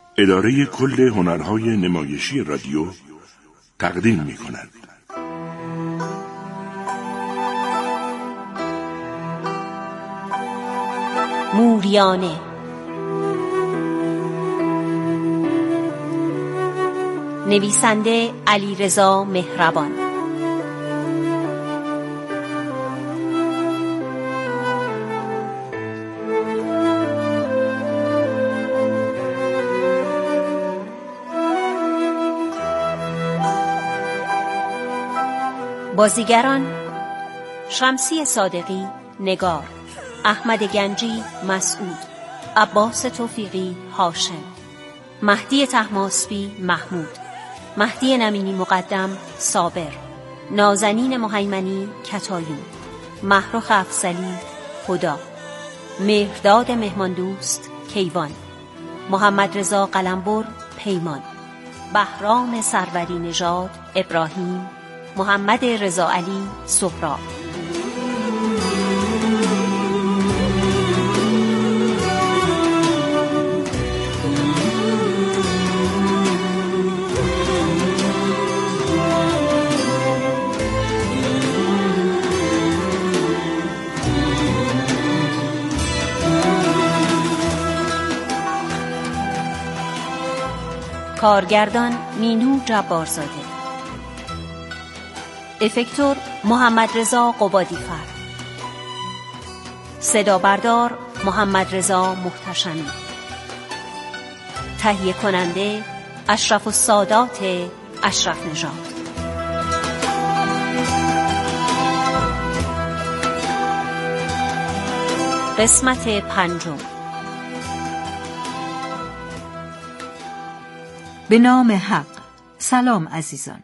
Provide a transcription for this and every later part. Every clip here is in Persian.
اداره کل هنرهای نمایشی رادیو تقدیم می‌کند. موریانه، نویسنده علیرضا مهربان، بازیگران: شمسی صادقی نگار، احمد گنجی مسعود، عباس توفیقی هاشم، مهدی طهماسبی محمود، مهدی نمینی مقدم صابر، نازنین مهیمنی کتایون، محروخ افضلی هدا، مهرداد مهماندوست کیوان، محمد رضا قلمبر پیمان، بهرام سروری نژاد ابراهیم، محمد رضا علی سهراب. کارگردان مینو جبارزاده، افکتور محمد رضا قبادی‌فر، صدا بردار محمد رضا محتشمی، تهیه کننده اشرف السادات اشرف نژاد. قسمت 5. به نام حق. سلام عزیزان،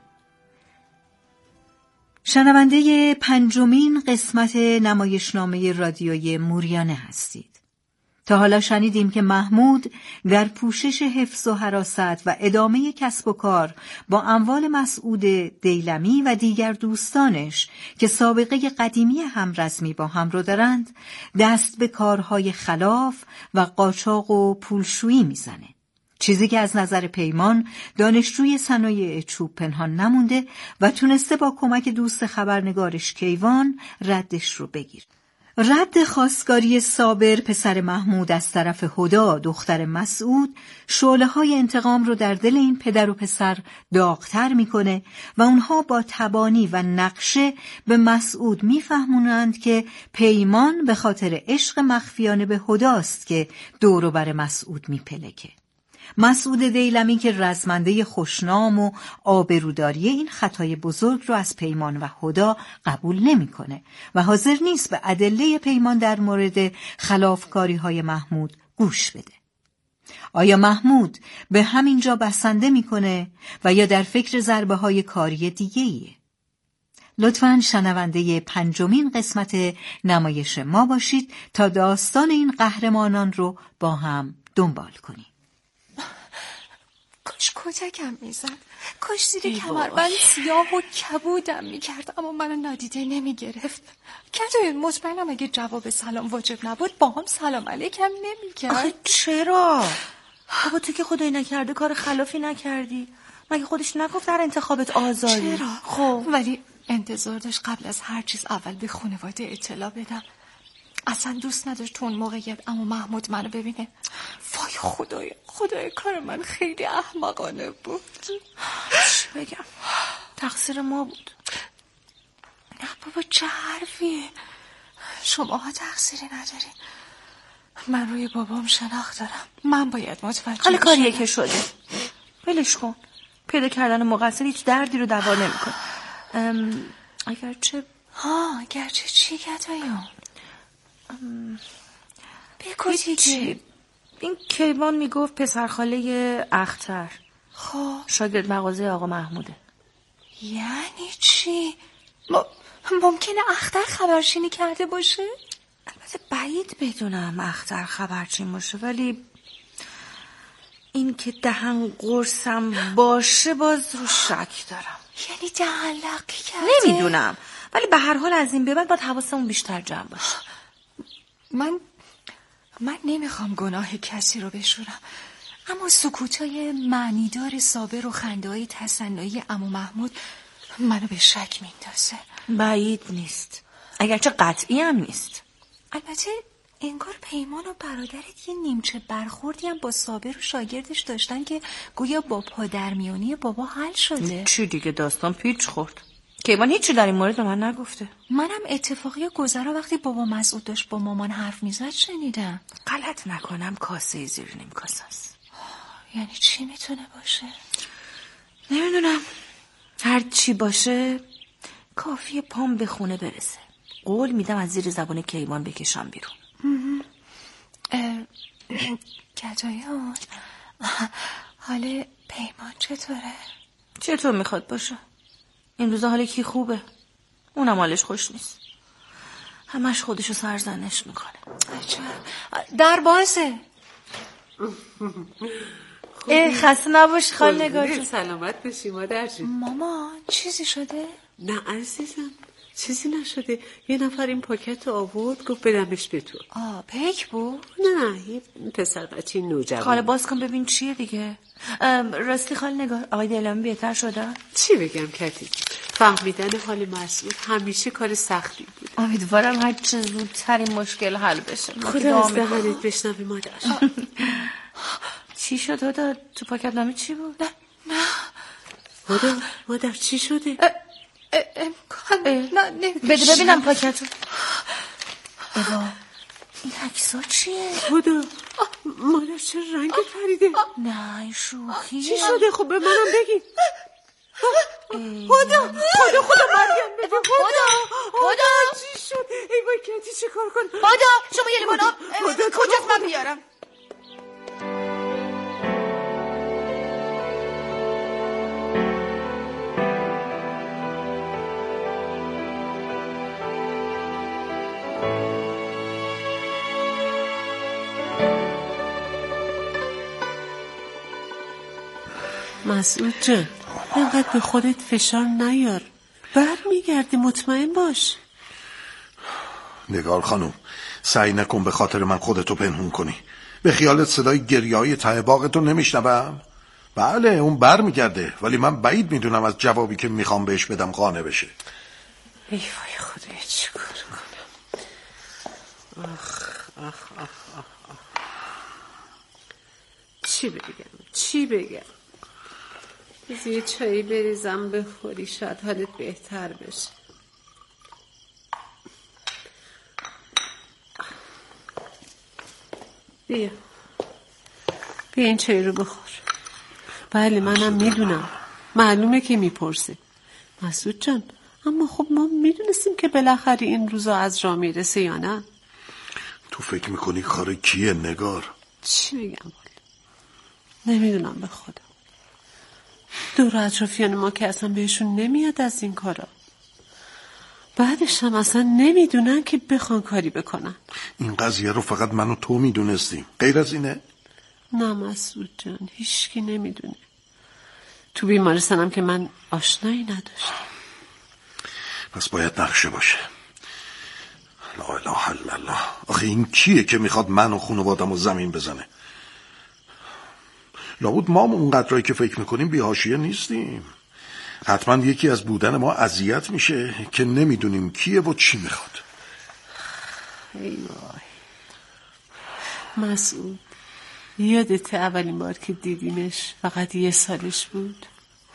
شنونده 5مین قسمت نمایشنامه رادیویی موریانه هستید. تا حالا شنیدیم که محمود در پوشش حفظ و حراست و ادامه کسب و کار با اموال مسعود دیلمی و دیگر دوستانش که سابقه قدیمی همرزمی با هم رو دارند دست به کارهای خلاف و قاچاق و پولشویی میزنه، چیزی که از نظر پیمان دانشجوی صنایع چوب پنهان نمونده و تونسته با کمک دوست خبرنگارش کیوان ردش رو بگیر. رد خواستگاری صابر پسر محمود از طرف هدا دختر مسعود شعله‌های انتقام رو در دل این پدر و پسر داغ‌تر میکنه و اونها با تبانی و نقشه به مسعود میفهمونند که پیمان به خاطر عشق مخفیانه به هداست که دور و بر مسعود میپلکه. مسعود دیلمی که رزمنده خوشنام و آبروداری این خطای بزرگ رو از پیمان و هدا قبول نمی‌کنه و حاضر نیست به ادله پیمان در مورد خلافکاری‌های محمود گوش بده. آیا محمود به همین جا بسنده می‌کنه و یا در فکر ضربه‌های کاری دیگه‌ایه؟ لطفاً شنونده 5مین قسمت نمایش ما باشید تا داستان این قهرمانان رو با هم دنبال کنیم. کاش کتکم میزد، کاش زیر کمربند سیاه و کبودم میکرد، اما منو نادیده نمیگرفت. کتایون مطمئنم اگه جواب سلام واجب نبود با هم سلام علیکم نمیکرد. آخه چرا؟ بابا تو که خدایی نکرده کار خلافی نکردی، مگه خودش نگفت در انتخابت آزاری؟ چرا؟ خب ولی انتظار داشت قبل از هر چیز اول به خانواده اطلاع بدم. اصلا دوست نداشت تو اون موقعیت اما محمود منو ببینه. وای خدای کار من خیلی احمقانه بود. چی بگم؟ تقصیر ما بود. نه بابا چه حرفیه، شماها تقصیری ندارین. من روی بابام شناخت دارم، من باید متوجه حالا کاریه که شده ولش کن. پیدا کردن مقصر هیچ دردی رو دوا نمی‌کنه. اگرچه چی کتایون؟ بگو دیگه. این کیوان میگفت پسرخاله اختر شاگرد مغازه آقا محموده. یعنی چی؟ ممکنه اختر خبرچینی کرده باشه؟ البته بعید بدونم اختر خبرچین باشه، ولی این که دهن قرصم باشه باز رو شک دارم. یعنی دهن لقی کرده؟ نمیدونم، ولی به هر حال از این به بعد باید حواسمون بیشتر جمع باشه. من نمیخوام گناه کسی رو بشورم، اما سکوتای معنیدار صابر و خنده‌های تصنعی عمو محمود منو به شک میندازه. بعید نیست، اگرچه قطعی هم نیست. البته انگار پیمان و برادرت یه نیمچه برخوردی هم با صابر و شاگردش داشتن که گویا با پادرمیانی بابا حل شده. چی دیگه داستان پیچ خورد. کیوان هیچی در این مورد به من نگفته. منم اتفاقی گذرا وقتی بابا مسعود داشت با مامان حرف میزد شنیدم. غلط نکنم کاسه زیر نیم کاسه است. یعنی چی میتونه باشه؟ نمیدونم، هر چی باشه کافیه پام به خونه برسه. قول میدم از زیر زبان کیوان بکشم بیرون. گدایان، حال پیمان چطوره؟ چطور میخواد باشه؟ این روزا حال کی خوبه؟ اونم حالش خوش نیست. همش خودشو سرزنش میکنه. عجب. در بازه. خسته نباش خال نگار. سلامت بشی مادر جون. مامان چیزی شده؟ نه عزیزم چیزی نشده. یه نفر این پاکت رو آورد گفت بدمش به تو. پیک بود؟ نه یه پسر بچه نوجوان. خاله باز کن ببین چیه دیگه. راستی خال نگار آقای دلامی بهتر شده؟ چی بگم کتی؟ فهمیدن حال مسعود همیشه کار سختی بود. امیدوارم هر چه زودتر این مشکل حل بشه. خدا از دهنت بشنوی مادر. چی شد هدا؟ تو پاکت نامه چی بود؟ نه هدا مادر چی شده؟ بده ببینم پاکت رو. این عکس‌ها چیه؟ هدا مادر چرا رنگ پریده؟ نه این شوخیه. چی شده؟ خب به منم بگی. خدا مریم بده. خدا چی شد؟ ای وای کتی چه کار کن؟ خدا شما یه لیوان آب کجاست من بیارم؟ مسعود جان اینقدر به خودت فشار نیار. برمیگردی مطمئن باش. نگار خانم سعی نکن به خاطر من خودتو پنهون کنی. به خیالت صدای گریه‌های ته باغتو نمیشنوم؟ بله اون برمیگرده ولی من بعید میدونم از جوابی که میخوام بهش بدم قانع بشه. ای وای خدایا چی کار کنم؟ آخ. چی بگم؟ بذار یه چایی بریزم بخوری شاید حالت بهتر بشه. بیا این چای رو بخور. بله منم میدونم، معلومه که میپرسه مسعود جان، اما خب ما میدونستیم که بالاخره این روزا از راه میرسه یا نه؟ تو فکر میکنی کار کیه نگار؟ چی بگم نمیدونم به خدا. دور اطرافیان ما که اصلا بهشون نمیاد از این کارا. بعدش هم اصلا نمیدونن که بخوان کاری بکنن. این قضیه رو فقط من و تو میدونستیم، غیر از اینه؟ نه مسعود جان هیچکی نمیدونه. تو بیمارستانم که من آشنایی نداشتم. پس باید نقشه باشه. لا اله الا الله. آخه این کیه که میخواد من و خانوادم رو زمین بزنه؟ لابد ما اونقدرایی که فکر میکنیم بی‌حاشیه نیستیم. حتما یکی از بودن ما اذیت میشه که نمیدونیم کیه و چی میخواد. ای وای مسعود، یادت اولین بار که دیدیمش فقط 1 سالش بود؟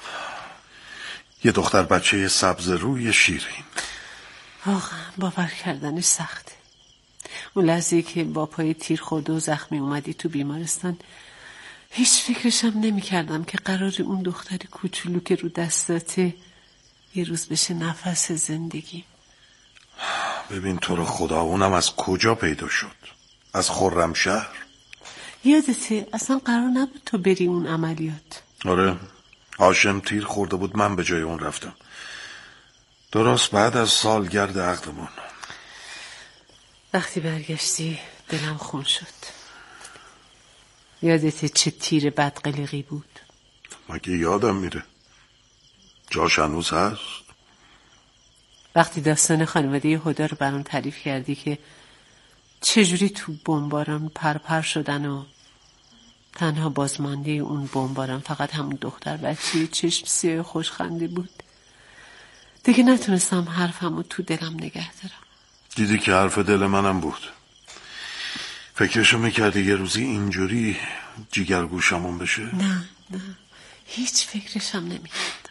یه دختر بچه سبز روی شیرین. واقعا باور کردنش سخته. اون لحظه که با پای تیر خورده و زخمی اومدی تو بیمارستان هیچ فکرشم نمی کردم که قرار اون دختر کوچولو که رو دستاته یه روز بشه نفس زندگی. ببین تو رو خدا اونم از کجا پیدا شد؟ از خرمشهر؟ یادته اصلا قرار نبود تو بری اون عملیات. آره هاشم تیر خورده بود من به جای اون رفتم. درست بعد از سالگرد عقدمون. وقتی برگشتی دلم خون شد. یادته چه تیر بدقلقی بود؟ مگه یادم میره؟ جاش هنوز هست؟ وقتی داستان خانواده هدا رو برام تعریف کردی که چجوری تو بمباران پرپر شدن و تنها بازمانده اون بمباران فقط همون دختر بچه چشم سیاه خوشخنده بود. دیگه نتونستم حرفمو تو دلم نگه دارم. دیدی که حرف دل منم بود. فکرشو میکردی یه روزی اینجوری جیگرگوشمون بشه؟ نه هیچ فکرشم نمیکردم.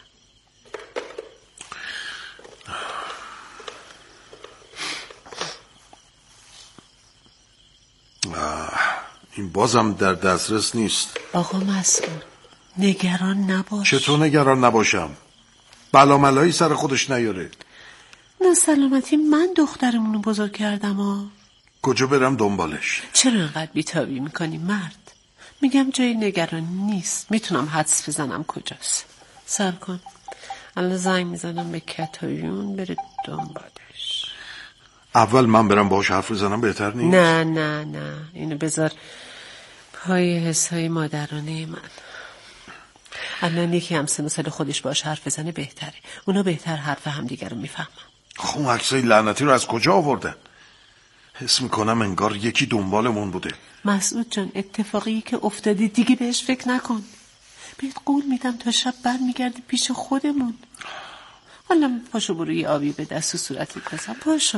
این بازم در دسترس نیست. آقا مسعود نگران نباش. چطور نگران نباشم؟ بلاملایی سر خودش نیاره. نه سلامتی من دخترمونو بزرگ کردم کجا برم دنبالش؟ چرا انقدر بیتابی میکنی مرد؟ میگم جای نگرانی نیست. میتونم حدس بزنم کجاست. صبر کن الان زنگ میزنم به کتایون بره دنبالش. اول من برم باهاش حرف بزنم بهتر نیست؟ نه اینو بذار پای حسای مادرانه من. الان یکی هم سن و سال خودش باهاش حرف بزنه بهتره. اونا بهتر حرف همدیگه رو میفهمن. خب عکسای لعنتی رو از کجا آوردن؟ حس میکنم انگار یکی دنبالمون بوده. مسعود جان اتفاقی که افتاده دیگه بهش فکر نکن. بهت قول میدم تا شب برمیگردی پیش خودمون. حالا پاشو برو یه آبی به دست و صورتت بزن. پاشو.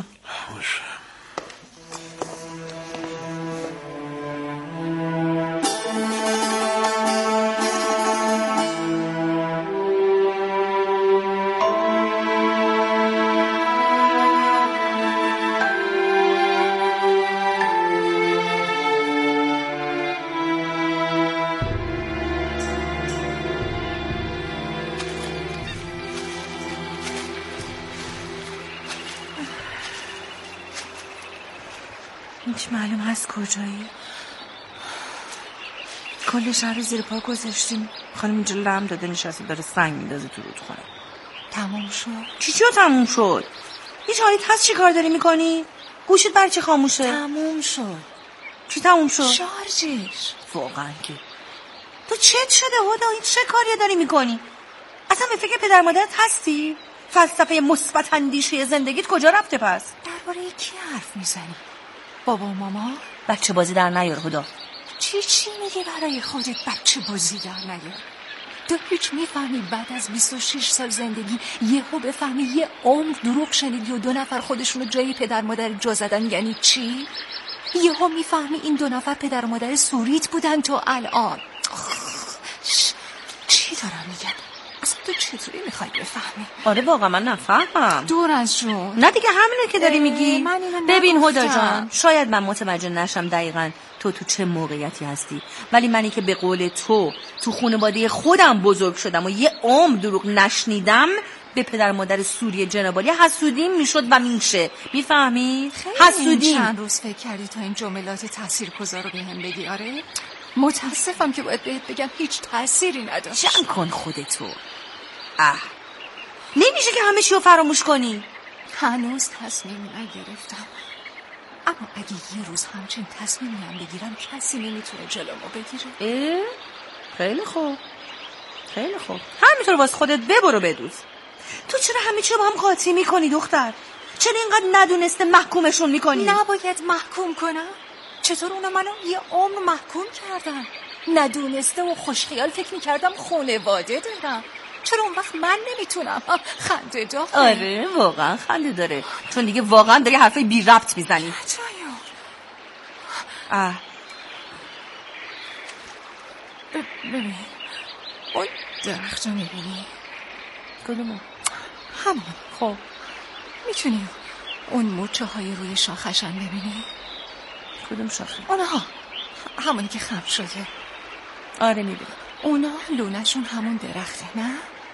هیچ معلوم هست کجایی؟ کل شهر زیر پا گذاشتیم. خانم اینجا لم داده نشسته داره سنگ میندازه تو رودخونه. تمام شد؟ چی تموم شد؟ هیچ حالیت هست چی کار داری میکنی؟ گوشت برای چی خاموشه؟ تموم شد. چی تموم شد؟ شارژش. واقعا که تو چت شده هدا؟ این چه کاری داری میکنی؟ اصلا به فکر پدر مادرت هستی؟ فلسفه مثبت اندیشه زندگیت کجا رفته پس؟ درباره کی حرف میزنی؟ بابا و ماما؟ بچه بازی در نیار هدا. چی میگی برای خودت بچه بازی در نیار؟ تو هیچ میفهمی بعد از 26 سال زندگی یهو بفهمی یه عمر دروغ شنیدی و 2 نفر خودشونو جای پدر مادر جا زدن یعنی چی؟ یهو میفهمی این 2 نفر پدر مادر سوریت بودن تو الان. چی دارم میگم؟ اصلا تو چطوری میخوای بفهمی؟ آره واقعا من نفهمم. دور از جون. نه دیگه همینه که داری میگی. ببین هدا جان شاید من متوجه نشم دقیقاً تو چه موقعیتی هستی، ولی منی که به قول تو خانواده خودم بزرگ شدم و یه عمر دروغ نشنیدم به پدر مادر سوری جنابالی حسودیم میشد و میشه. میفهمی؟ حسودیم. چند روز فکر کردی تا این جملات تاثیرگذار رو بهم بگی؟ آره متاسفم که باید بهت بگم هیچ تأثیری نداشت. جمع کن خودتو. نمیشه که همه چی رو فراموش کنی. هنوز تصمیمی نگرفتم، اما اگه یه روز همچین تصمیمی هم بگیرم کسی نمیتونه جلومو بگیره. خیلی خوب همینطور واسه خودت ببرو بدوز. تو چرا همه چی با هم قاطی میکنی دختر؟ چرا اینقدر ندونسته محکومشون میکنی؟ نباید محکوم کنم؟ چطور اونا منو یه عمر محکوم کردن؟ ندونسته و خوشخیال فکر میکردم خانواده دارم. چرا اون وقت من نمیتونم؟ خنده داره. آره واقعا خنده داره، چون دیگه واقعا داری حرفای بی ربط میزنی. ببین اون درخت رو میبینی؟ کدومو؟ همون. خب میتونی اون موچه های روی شاخشن ببینی؟ کدوم شاخه؟ اونها همونی که خم شده. آره میبینی. اونا لونشون همون درخته نه؟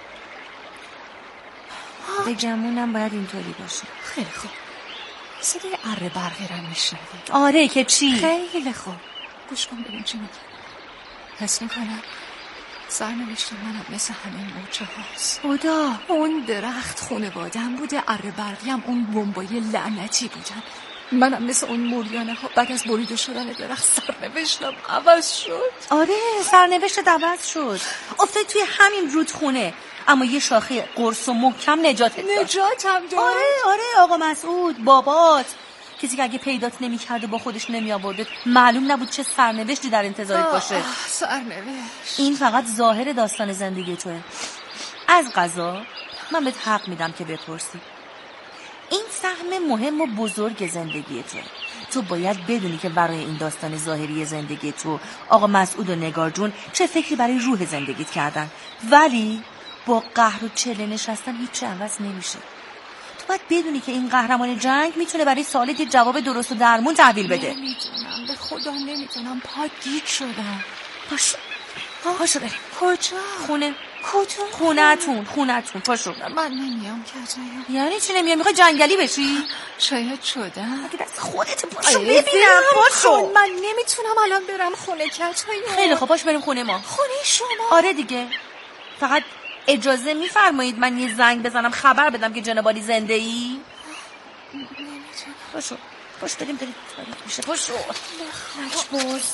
به گمونم باید اینطوری باشه. خیلی خوب. صدای اره برقی رو میشنوی؟ آره که چی؟ خیلی خوب گوش کن ببین چی میگه. حس میکنم سرنوشت منم مثل همین موچه هاست. خدا اون درخت خونوادم بوده، اره برقی هم اون بمبای لعنتی بودن. منم مثل اون موریانه ها بعد از بریده شدن درخت سرنوشتم عوض شد. آره سرنوشت عوض شد، افتاد توی همین رودخونه، اما یه شاخه قرص و محکم نجاتت داد. نجاتم داد. آره آقا مسعود بابات کسی که اگه پیدات نمی‌کرد و با خودش نمی‌آورد معلوم نبود چه سرنوشتی در انتظارت باشه. سرنوشت. این فقط ظاهر داستان زندگی توه. از قضا من بهت حق میدم که بپرسی. این سهم مهم و بزرگ زندگی توه. تو باید بدونی که برای این داستان ظاهری زندگی تو آقا مسعود و نگار جون چه فکری برای روح زندگیت کردن، ولی با قهر و چله نشستن هیچ عوض نمیشه. تو باید بدونی که این قهرمان جنگ میتونه برای سوالت یه جواب درست و درمون تحویل بده. نمیتونم، به خدا نمیتونم، پا گیج شدم. پاشو بریم. کجا؟ خونه. کدوم؟ خونتون پاشو. من نمیام کجایم. یعنی چی نمیام؟ میخوای جنگلی بشی؟ شاید شدم. اگه دست خودت پاشو ببینم. پاشو. من نمیتونم الان برم خونه کجایم. خیلی خوب، پاش بریم خونه ما. خونه شما؟ آره دیگه. فقط اجازه میفرمایید من یه زنگ بزنم خبر بدم که جناب عالی زنده ای؟ نمیتونم. پاشو بریم تاریخ میشه. پاشو. باز.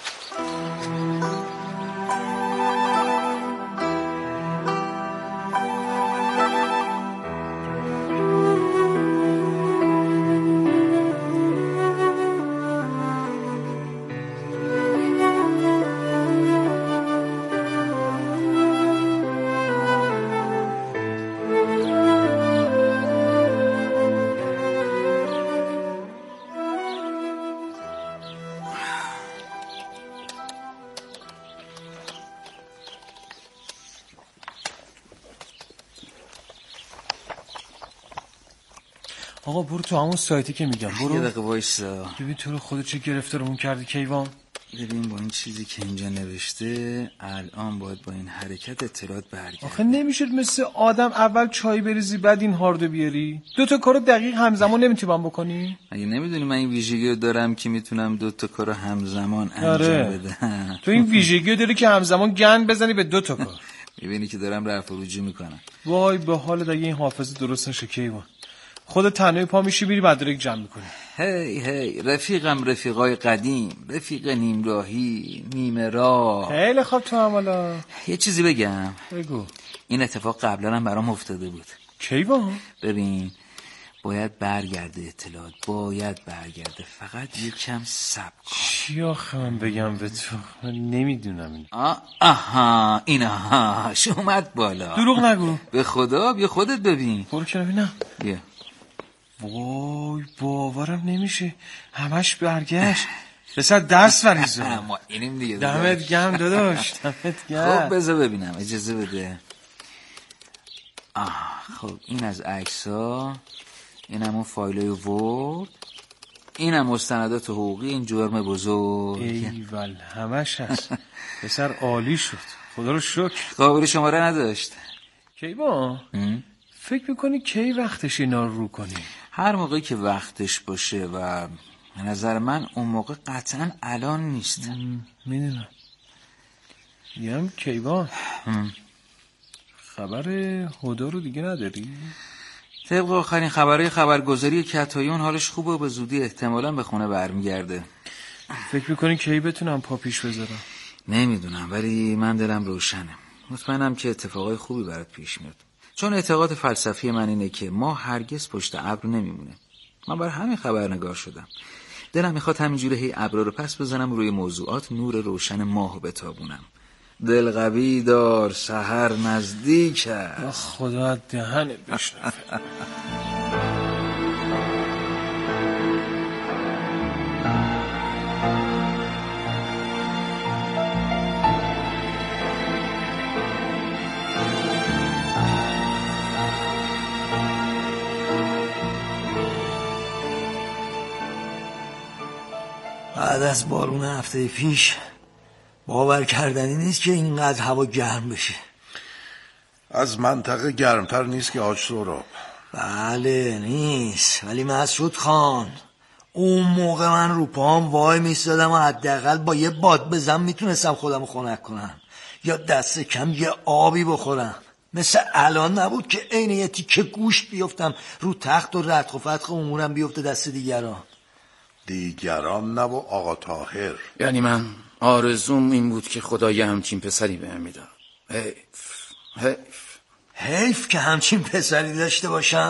آقا برو تو همون سایتی که میگم. برو یه دقیقه وایسا. ببین تو رو خودت چه گرفتارمون کردی کیوان. ببین با این چیزی که اینجا نوشته الان باید با این حرکت اطلاعات برگرده. آخه نمیشد مثل آدم اول چای بریزی بعد این هاردو بیاری؟ 2 کارو دقیق همزمان نمیتونی بکنی؟ اگه نمیدونی من این ویژگی رو دارم که میتونم 2 کارو همزمان انجام بدم. تو این ویژگی رو داری که همزمان گند بزنی به 2 کار. میبینی که دارم رفع و رجوع میکنم. وای به حالت اگه این حافظه درست نشه کیوان. خودت تنهایی پا میشی میری مدارک جمع میکنی. هی رفیقم، رفیقای قدیم، رفیق نیمراهی، نیمه راه. خیلی خوب تو هم حالا یه چیزی بگم. بگو. این اتفاق قبلا هم برام افتاده بود. کیوان ببین باید برگرده اطلاعات، باید برگرده، فقط یکم صبر کن. چی آخه من بگم به تو؟ من نمیدونم این. آها اینهاش اومد بالا. دروغ نگو. به خدا بیا خودت ببین. برو که ببینم. بیا. وای باورم نمیشه همش برگشت. بسر درس وریزه. ما اینیم دیگه. دمت گرم داداش، دمت گرم. خب بذار ببینم، اجازه بده. خب این از عکس‌ها، اینم اون فایلای ورد، اینم مستندات حقوقی این جرم بزرگ. ایول همش هست. بسر عالی شد، خدا رو شکر. قابل شماره نداشت. کیوان فکر میکنی کی وقتش اینا رو کنی؟ هر موقعی که وقتش باشه و به نظر من اون موقع قطعا الان نیست. میدونم. میگم کیوان خبر هدا رو دیگه نداری؟ طبق آخرین خبرهای خبرگزاری کتایون حالش خوبه و به زودی احتمالاً به خونه برمیگرده. فکر میکنی کی بتونم پا پیش بذارم؟ نمیدونم ولی من دلم روشنه. مطمئنم که اتفاقای خوبی برات پیش میاد. چون اعتقاد فلسفی من اینه که ما هرگز پشت ابر نمیمونه. من بر همین خبرنگار شدم. دلم میخواد همینجوری هی ابرا رو پس بزنم روی موضوعات نور روشن ماهو بتابونم. دل قوی دار سحر نزدیک است. خدا دهنت بشنفه. بعد از بارون هفته پیش باور کردنی نیست که اینقدر هوا گرم بشه. از منطقه گرمتر نیست که حاج سهراب. بله نیست، ولی مسعود خان اون موقع من رو پام وای میستادم و حداقل با یه باد بزن میتونستم خودم خنک کنم یا دست کم یه آبی بخورم. مثل الان نبود که عین یه تیکه گوشت بیفتم رو تخت و ردخ و فتخ امورم بیفته دست دیگران نه و آقا طاهر. یعنی من آرزوم این بود که خدا یه همچین پسری بهم میداد. حیف که همچین پسری داشته باشم.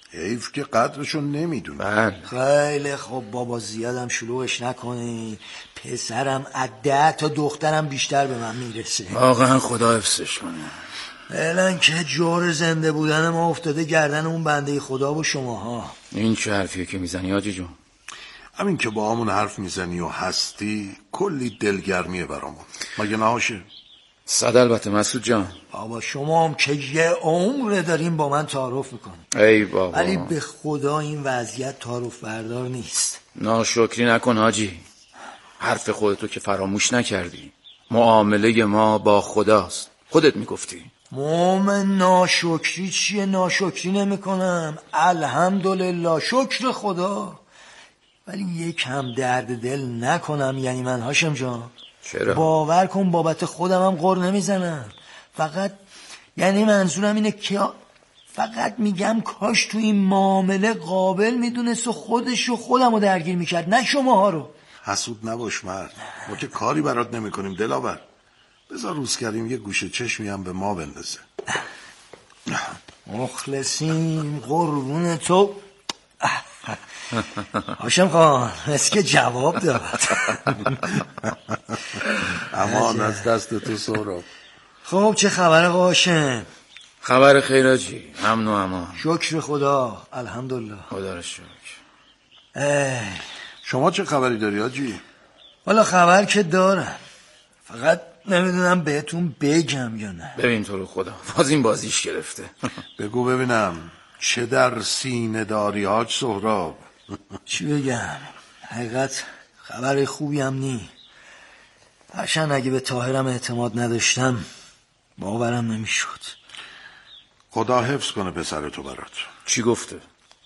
حیف که قدرشون نمیدونه. بله. خیلی خب بابا، زیادم شلوغش نکنی. پسرم از 10 تا دخترم بیشتر به من میرسه. واقعا خدا حفظش کنه. فعلا که جور زنده بودن ما افتاده گردن اون بنده خدا و شماها. این چه حرفیه که میزنی حاجی جون؟ همین که با همون حرف میزنی و هستی کلی دلگرمیه برامون، مگه نهاشه؟ صد البته مسعود جان. بابا شما هم که یه عمر داریم با من تعارف میکنی. ای بابا، ولی به خدا این وضعیت تعارف بردار نیست. ناشکری نکن حاجی. حرف خودتو که فراموش نکردی. معامله ما با خداست. خودت میگفتی. مومن ناشکری چیه؟ ناشکری نمی کنم، الحمدلله، شکر خدا. ولی یک هم درد دل نکنم، یعنی من هاشم جان. چرا؟ باور کن بابت خودم هم غر نمیزنم. فقط یعنی منظورم اینه که فقط میگم کاش تو این معامله قابل میدونست و خودش و خودم رو درگیر میکرد، نه شماها رو. حسود نباش مرد، ما که کاری برات نمی کنیم دلاور. بذار روز کردیم یه گوشه چشمی هم به ما بندازه. مخلصیم قربون تو. هاشم خان اسکه جواب داد. امان از دست تو سهراب. خب چه خبر هاشم؟ خبر خیر حاجی، امن و امان. شکر خدا، الحمدلله. خدا رو شکر. شما چه خبری داری حاجی؟ والا خبر که دارم، فقط نمیدونم بهتون بگم یا نه. ببین تو رو خدا باز این بازیش گرفته. بگو ببینم چه در سینه داری حاج سهراب؟ چی بگم؟ حقیقت خبر خوبی هم نی. هرچند اگه به طاهرم اعتماد نداشتم باورم نمیشد. خدا حفظ کنه پسرتو برات. چی گفته؟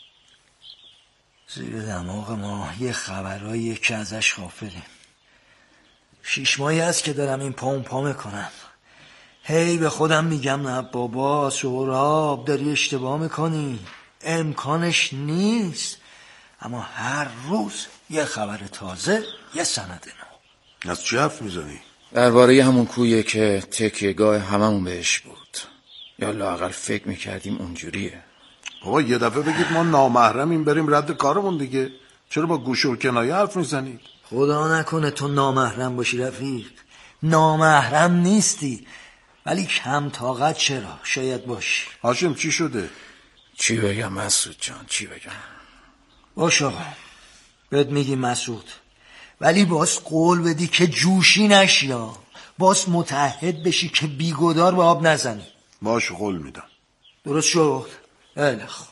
زیر دماغ ما یه خبرایی که ازش غافلیم. 6 ماهی هست که دارم این پا میکنم. هی به خودم میگم نه بابا سهراب داری اشتباه میکنی، امکانش نیست. اما هر روز یه خبر تازه، یه سند نو. از چی حرف میزنی؟ درباره همون کویه که تکیهگاه هممون بهش بود. یا لااقل فکر میکردیم اونجوریه. بابا یه دفعه بگید ما نامحرمیم بریم رد کارمون دیگه. چرا با گوش و کنایه حرف میزنید؟ خدا نکنه تو نامحرم باشی رفیق. نامحرم نیستی، ولی کم طاقت چرا؟ شاید باشی. هاشم چی شده؟ چی بگم مسعود جان، چی بگم؟ باش آقا، بهت میگی مسعود، ولی باز قول بدی که جوشی نشی، باز متعهد بشی که بیگدار به آب نزنی. باش قول میدم. درست شد؟ خیلی خوب.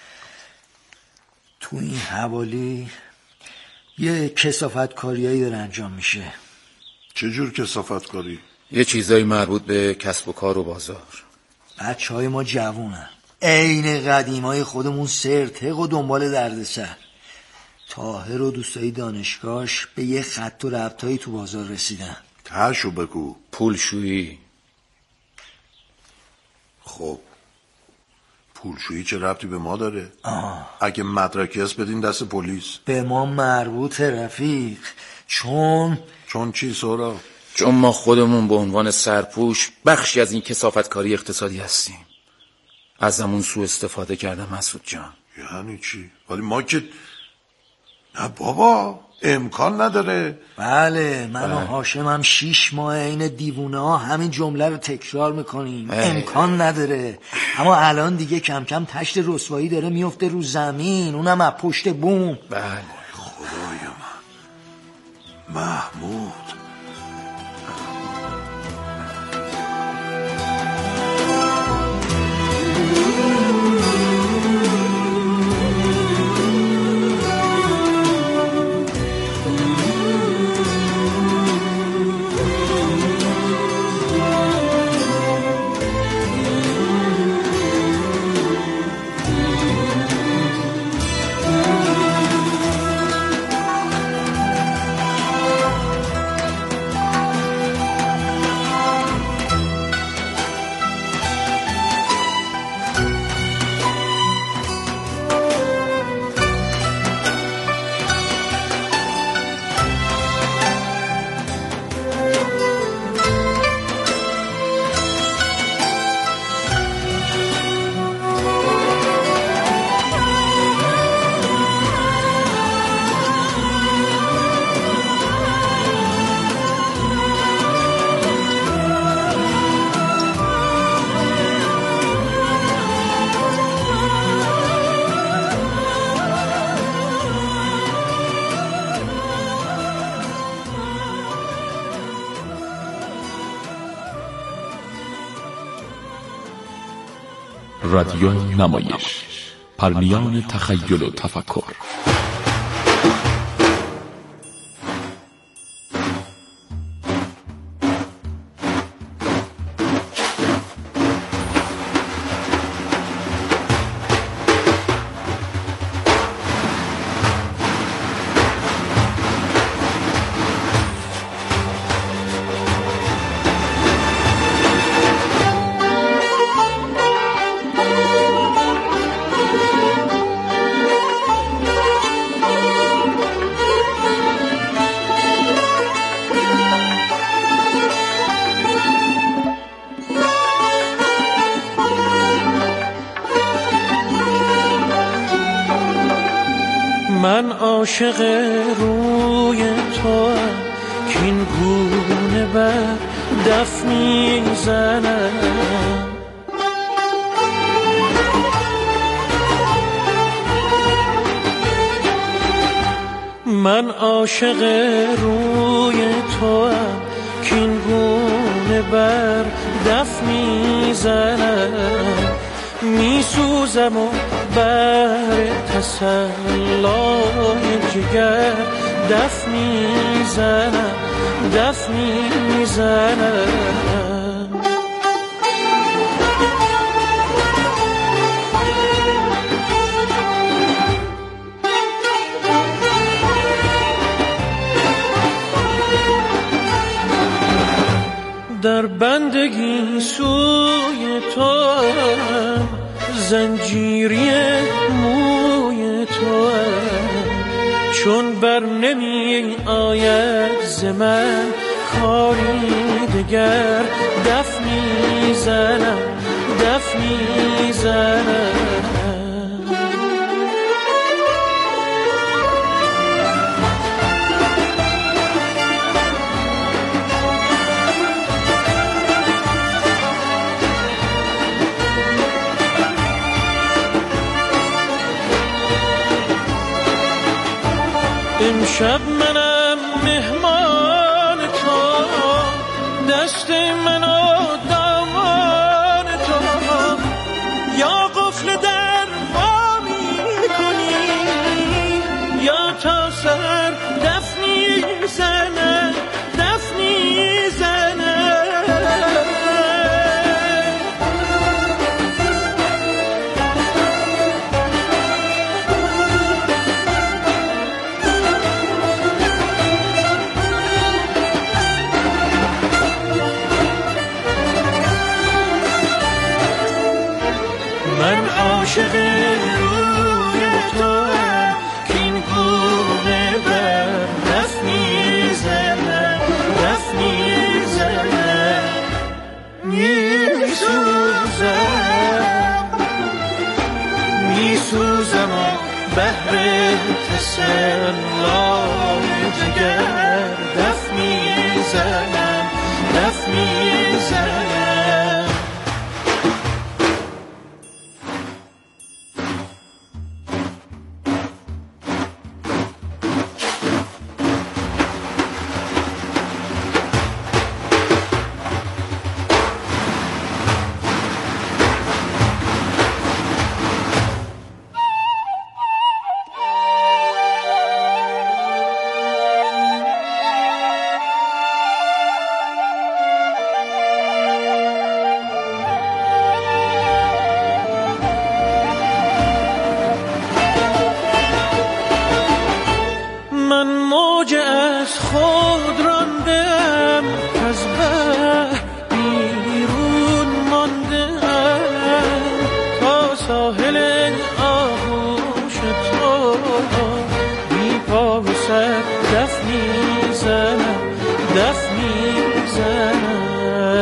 تو این حوالی یه کثافت کاریایی داره انجام میشه. چجور کثافت کاری؟ یه چیزایی مربوط به کسب و کار و بازار. بچهای ما جوونن، عین قدیمای خودمون سرتق و دنبال دردسر. طاهر و دوستای دانشگاهش به یه خط و ربطایی تو بازار رسیدن. تهشو بگو. پولشویی. خب پولشویی چه ربطی به ما داره؟ اگه مدرکی هست بدین دست پلیس. به ما مربوطه رفیق. چون چی سهراب؟ چون ما خودمون به عنوان سرپوش بخشی از این کثافتکاری اقتصادی هستیم. ازمون سوء استفاده کردن مسعود جان. یعنی چی؟ ولی ما که نه بابا امکان نداره. بله من و هاشم هم 6 ماه این دیوونه ها همین جمله رو تکرار میکنیم. امکان نداره. اما الان دیگه کم کم تشت رسوایی داره میفته رو زمین، اونم از پشت بوم. بله خدای من محمود. رادیو نمایش، پرمیان تخیل و تفکر. من عاشق روی تو که این گونه بر دف میزنم، من عاشق روی تو که این گونه بر دف میزنم، میسوزم و بر تسلای جگر دف میزنم، دف میزنم. در بندگی سوی تو زنجیری موی تو، چون بر نمی آید ز من کاری دگر دف میزنم، دف میزنم. امشب منم مهمان تو، دست من و دامان تو، یا قفل در وا می‌کنی یا تا سر دف میزنم، دف میزنم. من عاشق روی تو که این گونه بر دف میزنم، دف میزنم. میسوزم و بهر تسلای جگر دف میزنم، دف میزنم.